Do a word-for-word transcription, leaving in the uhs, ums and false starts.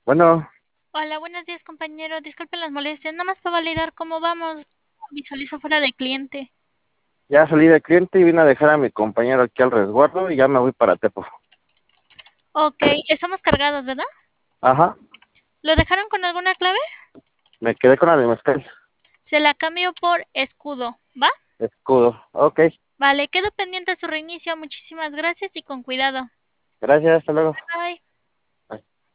Bueno, Hola, buenos días, compañero. Disculpen las molestias. Nada más para validar cómo vamos. Visualizo fuera de cliente. ya salí del cliente y vine a dejar a mi compañero aquí al resguardo y ya me voy para Tepo. Ok, estamos cargados, ¿verdad? Ajá, ¿Lo dejaron con alguna clave? me quedé con la de mezcal. Se la cambio por escudo, ¿va? Escudo. Ok, Vale, quedo pendiente a su reinicio. Muchísimas gracias y con cuidado. gracias, hasta luego. Bye.